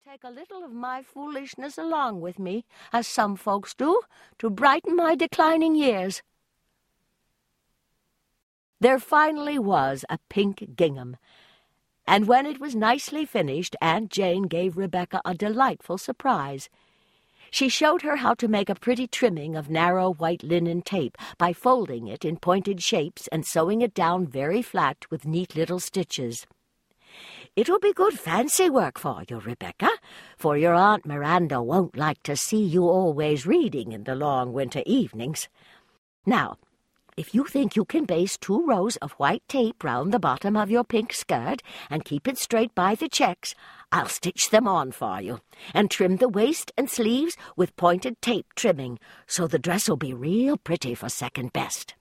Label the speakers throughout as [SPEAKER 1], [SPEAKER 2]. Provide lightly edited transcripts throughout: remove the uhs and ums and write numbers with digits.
[SPEAKER 1] take a little of my foolishness along with me, as some folks do, to brighten my declining years. There finally was a pink gingham, and when it was nicely finished, Aunt Jane gave Rebecca a delightful surprise. She showed her how to make a pretty trimming of narrow white linen tape by folding it in pointed shapes and sewing it down very flat with neat little stitches. "It'll be good fancy work for you, Rebecca, for your Aunt Miranda won't like to see you always reading in the long winter evenings. Now, if you think you can baste 2 rows of white tape round the bottom of your pink skirt and keep it straight by the checks, I'll stitch them on for you and trim the waist and sleeves with pointed tape trimming, so the dress'll be real pretty for second best."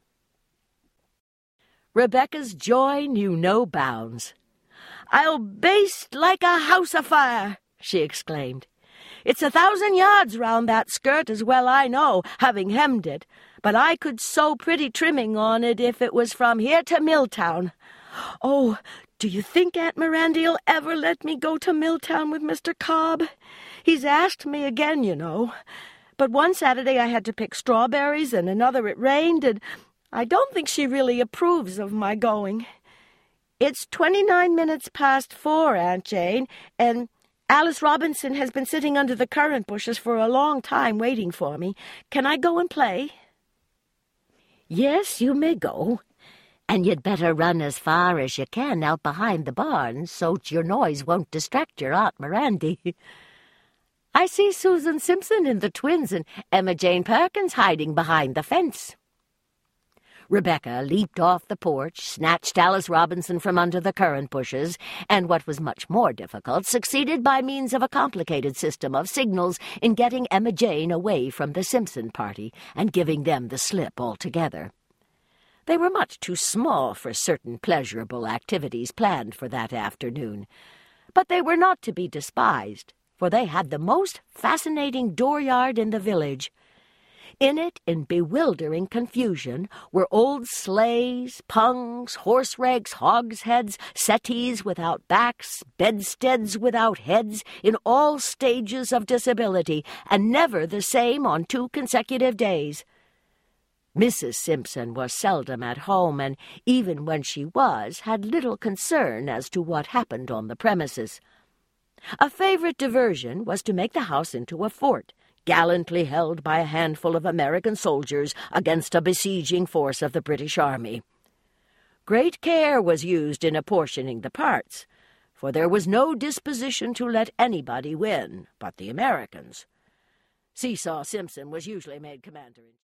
[SPEAKER 1] Rebecca's joy knew no bounds. "I'll baste like a house afire," she exclaimed. "It's 1,000 yards round that skirt as well I know, having hemmed it, but I could sew pretty trimming on it if it was from here to Milltown. Oh, do you think Aunt Mirandy'll ever let me go to Milltown with Mr. Cobb? He's asked me again, you know. But one Saturday I had to pick strawberries, and another it rained, and I don't think she really approves of my going. It's 29 minutes past 4, Aunt Jane, and Alice Robinson has been sitting under the currant bushes for a long time waiting for me. Can I go and play?" "Yes, you may go. And you'd better run as far as you can out behind the barn, so't your noise won't distract your Aunt Mirandy. I see Susan Simpson and the twins and Emma Jane Perkins hiding behind the fence." Rebecca leaped off the porch, snatched Alice Robinson from under the currant bushes, and what was much more difficult, succeeded by means of a complicated system of signals in getting Emma Jane away from the Simpson party and giving them the slip altogether. They were much too small for certain pleasurable activities planned for that afternoon, but they were not to be despised, for they had the most fascinating dooryard in the village. In it, in bewildering confusion, were old sleighs, pungs, horse-rags, hogsheads, settees without backs, bedsteads without heads, in all stages of disability, and never the same on 2 consecutive days. Mrs. Simpson was seldom at home, and even when she was, had little concern as to what happened on the premises. A favorite diversion was to make the house into a fort, gallantly held by a handful of American soldiers against a besieging force of the British Army. Great care was used in apportioning the parts, for there was no disposition to let anybody win but the Americans. Seesaw Simpson was usually made commander-in-chief.